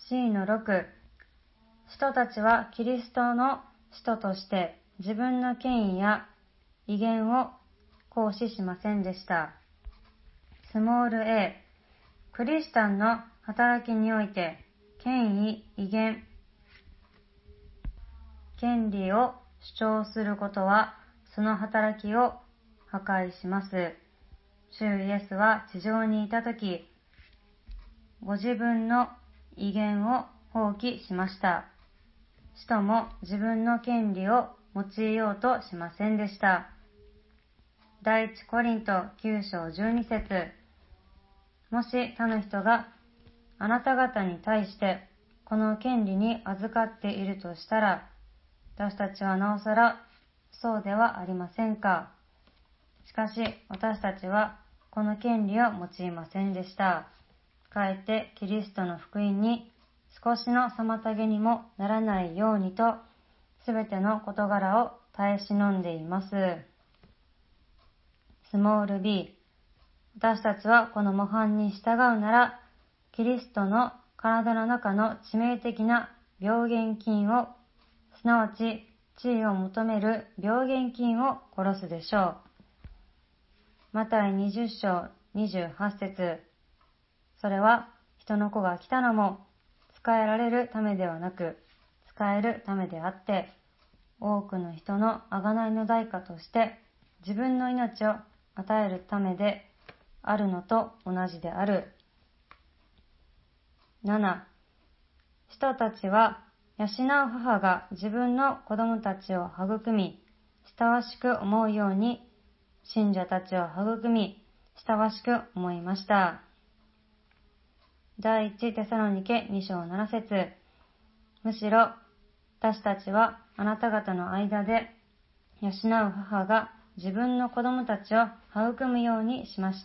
C-6、使徒たちはキリストの使徒として自分の権威や威厳を行使しませんでした。スモール a、クリスチャンの働きにおいて権威、威厳、権利を主張することはその働きを破壊します。主イエスは地上にいたとき、ご自分の威厳を放棄しました。使徒も自分の権利を用いようとしませんでした。第一コリント9章12節、もし他の人があなた方に対してこの権利に預かっているとしたら、私たちはなおさらそうではありませんか。しかし私たちはこの権利を用いませんでした。かえってキリストの福音に少しの妨げにもならないようにと、すべての事柄を耐え忍んでいます。スモール b、私たちはこの模範に従うなら、キリストの体の中の致命的な病原菌を、すなわち地位を求める病原菌を殺すでしょう。マタイ20章28節、それは人の子が来たのも仕えられるためではなく、仕えるためであって、多くの人の贖いの代価として自分の命を与えるためであるのと同じである。7、使徒たちは養う母が自分の子供たちを育み、親しく思うように信者たちを育み、親しく思いました。第一テサロニケ2章7節、むしろ私たちはあなた方の間で養う母が自分の子供たちを育むようにしました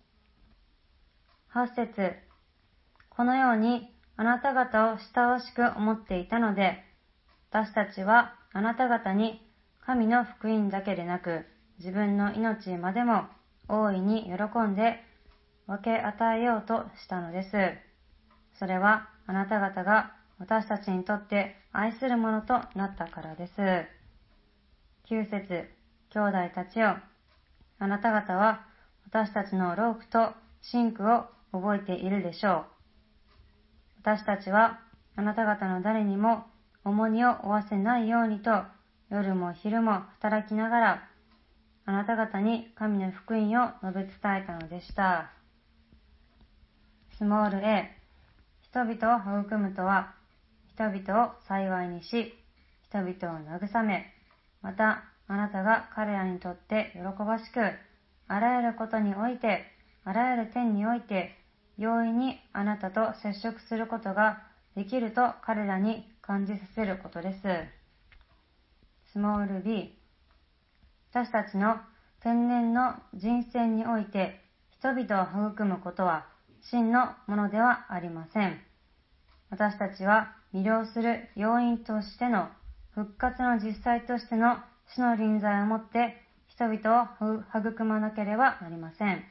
。8節、このようにあなた方を親しく思っていたので、私たちはあなた方に神の福音だけでなく、自分の命までも大いに喜んで分け与えようとしたのです。それはあなた方が私たちにとって愛するものとなったからです。9節、兄弟たちよ、あなた方は私たちの労苦と辛苦を覚えているでしょう。私たちはあなた方の誰にも重荷を負わせないようにと、夜も昼も働きながら、あなた方に神の福音を述べ伝えたのでした。スモール a、人々を育むとは、人々を幸いにし、人々を慰め、またあなたが彼らにとって喜ばしく、あらゆることにおいて、あらゆる点において、容易にあなたと接触することができると彼らに感じさせることです。スモール b、私たちの天然の人生において人々を育むことは真のものではありません。私たちは魅了する要因としての復活の実際としての主の臨在をもって人々を育まなければなりません。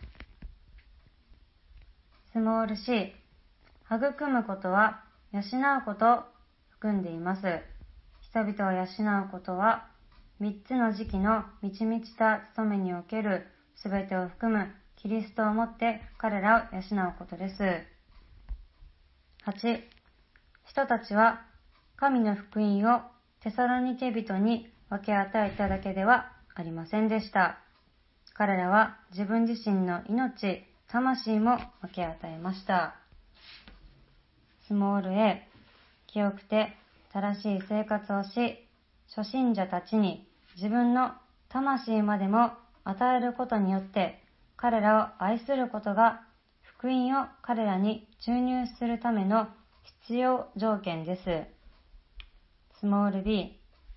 スモール c、育むことは養うことを含んでいます。人々を養うことは3つの時期の満ち満ちた務めにおけるすべてを含むキリストをもって彼らを養うことです。8、人たちは神の福音をテサロニケ人に分け与えただけではありませんでした。彼らは自分自身の命、魂も分け与えました。スモール a、清くて正しい生活をし、初信者たちに自分の魂までも与えることによって彼らを愛することが福音を彼らに注入するための必要条件です。スモール b、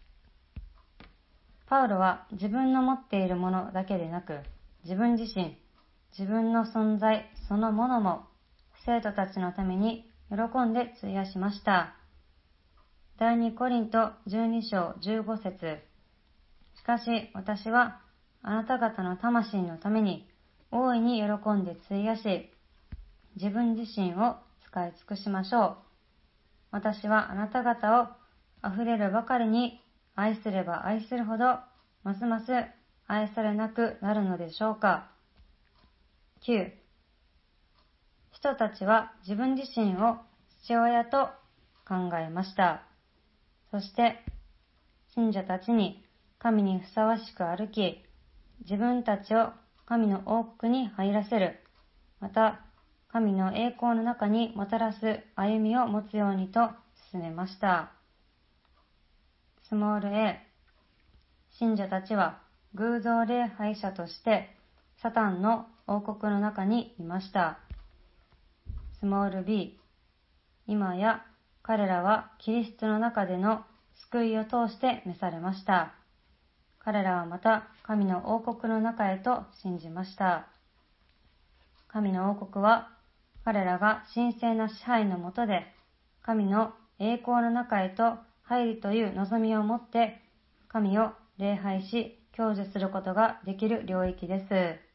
パウロは自分の持っているものだけでなく、自分自身、自分の存在そのものも生徒たちのために喜んで費やしました。第2コリント12章15節、しかし私はあなた方の魂のために大いに喜んで費やし、自分自身を使い尽くしましょう。 私はあなた方を溢れるばかりに愛すれば愛するほど、ますます愛されなくなるのでしょうか。9、人たちは自分自身を父親と考えました。そして、信者たちに神にふさわしく歩き、自分たちを神の王国に入らせる、また神の栄光の中にもたらす歩みを持つようにと進めました。スモール a、信者たちは偶像礼拝者としてサタンの王国の中にいました。スモール b、今や彼らはキリストの中での救いを通して召されました。彼らはまた神の王国の中へと信じました。神の王国は彼らが神聖な支配の下で神の栄光の中へと入るという望みを持って神を礼拝し享受することができる領域です。